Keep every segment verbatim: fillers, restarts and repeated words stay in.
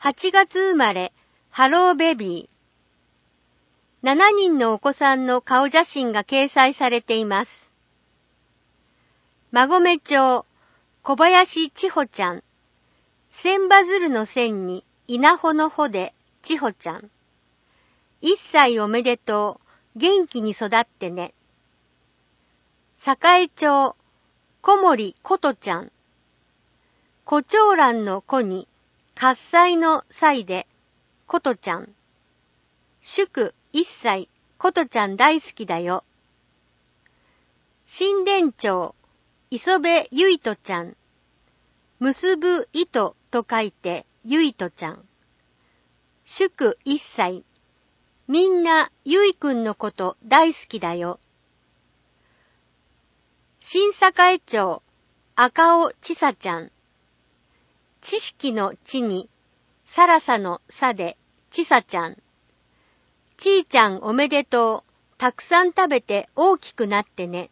はちがつ生まれ、ハローベビー。しちにんのお子さんの顔写真が掲載されています。馬込町、小林千穂ちゃん。千羽鶴の千に稲穂の穂で千穂ちゃん。一歳おめでとう。元気に育ってね。栄町、小森琴ちゃん。胡蝶蘭の子に喝采の采で琴ちゃん。祝一歳、琴ちゃん大好きだよ。新田町、磯部ゆいとちゃん。結ぶ糸と書いてゆいとちゃん。祝一歳。みんなゆいくんのこと大好きだよ。新栄町、赤尾ちさちゃん。知識の知に、さらさのさでちさちゃん。ちーちゃんおめでとう。たくさん食べて大きくなってね。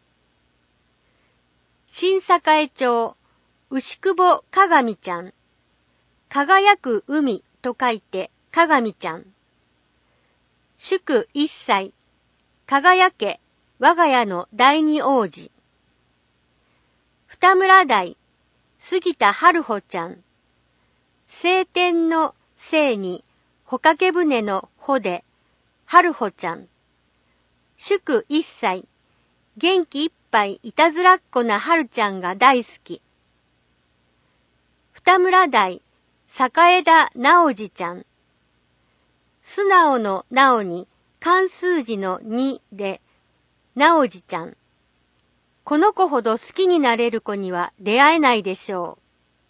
新栄町、牛久保かがみちゃん。輝く海と書いてかがみちゃん。祝一歳。輝け、我が家の第二王子。二村台、杉田春穂ちゃん。晴天の晴に、帆掛け船の帆で、春穂ちゃん。祝一歳。元気いっぱいいたずらっ子な春ちゃんが大好き。二村台、栄田直次ちゃん。素直の直に、漢数字のにで、直次ちゃん。この子ほど好きになれる子には出会えないでしょう。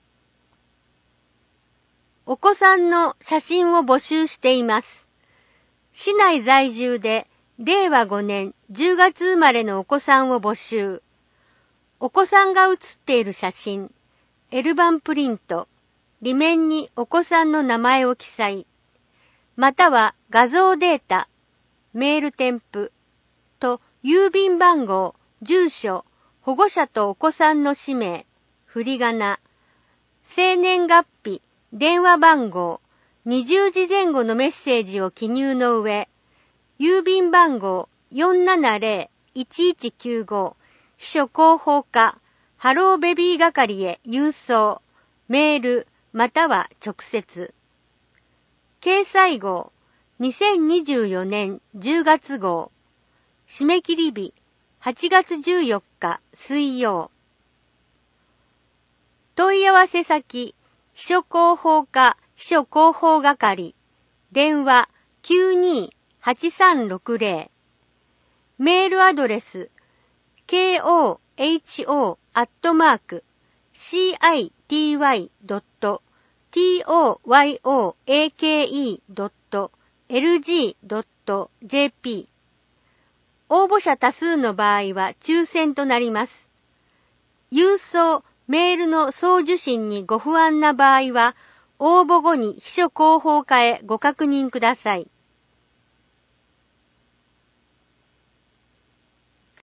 お子さんの写真を募集しています。市内在住で、れいわごねんじゅうがつ生まれのお子さんを募集。お子さんが写っている写真、エルバンプリント、裏面にお子さんの名前を記載、または画像データ、メール添付と郵便番号、住所、保護者とお子さんの氏名、振り仮名、生年月日、電話番号、にじゅうじぜん後のメッセージを記入の上、郵便番号 よんななぜろいちいちきゅうご 秘書広報課ハローベビー係へ郵送、メールまたは直接。掲載号にせんにじゅうよねんじゅうがつ号。締め切り日はちがつじゅうよっか水曜。問い合わせ先秘書広報課秘書広報係電話 きゅうにーはちさんろくぜろ メールアドレス ケーオーエイチオー アットマーク シーアイティーワイ ドット トヨアケイ ドット エルジー ドット ジェーピー 応募者多数の場合は抽選となります。郵送、メールの送受信にご不安な場合は応募後に秘書広報課へご確認ください。